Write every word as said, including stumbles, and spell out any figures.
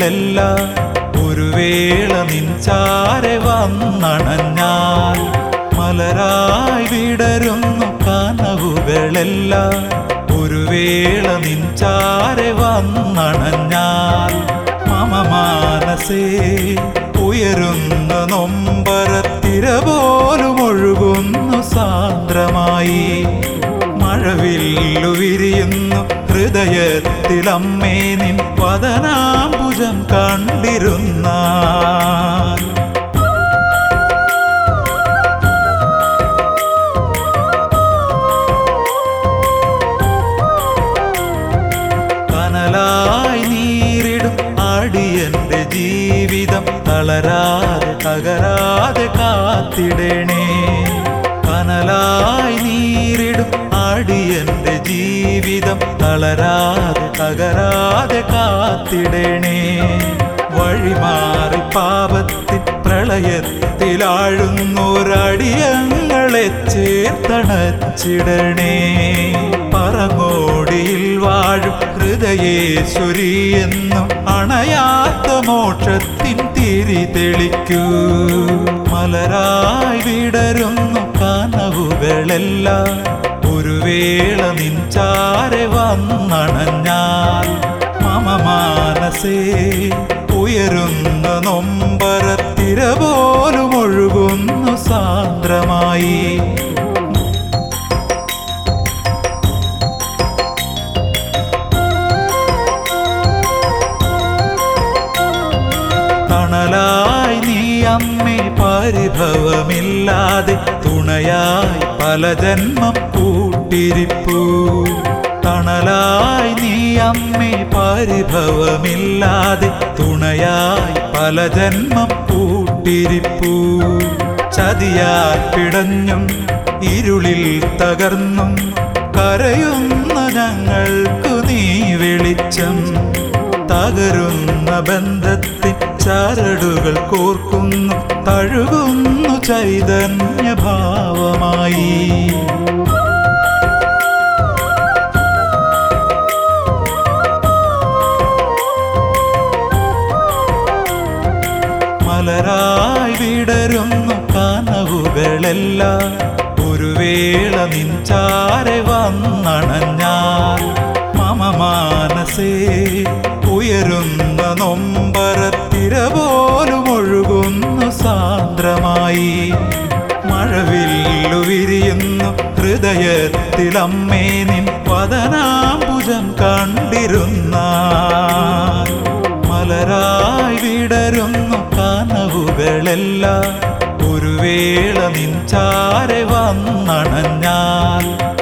കനവുകളെല്ലാം ഒരു വേള നിൻചാരെ വന്നണഞ്ഞാൽ മലരായി വിടരുന്നു കനവുകളെല്ലാം ഒരു വേള നിൻചാരെ വന്നണഞ്ഞാൽ മമ മാനസേ ഉയരുന്ന നൊമ്പരത്തിര പോലും ഒഴുകുന്നു സാന്ദ്രമായി മഴവില്ലു വിരിയുന്നു ഹൃദയത്തിലമ്മേ നിൻ വദനാംബുജം കണ്ടിരുന്നാൽ കനലായി നീരിടും അടിയന്റെ ജീവിതം തളരാതെ തകരാതെ കാത്തിടണേ കനലായി നീരിടും അടിയന്റെ ജീവിതം തളരാതെ തകരാതെ കാത്തിടണേ വഴിമാറി പാപത്തിൻ പ്രളയത്തിലാഴുന്നൊരടിയങ്ങളെ ചേർത്തണച്ചിടണേ പറങ്ങോടിയിൽ വാഴും ഹൃദയേശ്വരി എന്നും അണയാത്ത മോക്ഷത്തിൻ തിരി തെളിക്കൂ മലരായി വിടരുന്നു കനവുകളെല്ലാം ഒരു വേള നിൻചാരെ വന്നണഞ്ഞാൽ മമ മാനസേ ഉയരുന്ന നൊമ്പരത്തിര പോലും ഒഴുകുന്നു സാന്ദ്രമായി തണലായി നീ അമ്മേ പരിഭവമില്ലാതെ തുണയായി പല ജന്മം കൂട്ടിരിപ്പൂ തണലായി നീ അമ്മേ പരിഭവമില്ലാതെ തുണയായി പല ജന്മം കൂട്ടിരിപ്പൂ ചതിയാൽ പിടഞ്ഞും ഇരുളിൽ തകർന്നും കരയുന്ന ഞങ്ങൾക്കു നീ വെളിച്ചം തകരുന്ന ബന്ധത്തിൻ ചരടുകൾ കോർക്കുന്നു തഴുകുന്നു ചൈതന്യഭാവമായി മലരായി വിടരുന്നു കനവുകളെല്ലാം ഒരു വേള നിൻചാരെ വന്നണഞ്ഞാൽ മമ മാനസേ ഉയരുന്ന നൊമ്പരത്തിര പോലും ഒഴുകുന്നു സാന്ദ്രമായി മഴവില്ലു വിരിയുന്നു ഹൃദയത്തിലമ്മേ നിൻ വദനാംബുജം കണ്ടിരുന്നാൽ മലരായി വിടരുന്നു കനവുകളെല്ലാം ഒരു വേള നിൻചാരെ വന്നണഞ്ഞാൽ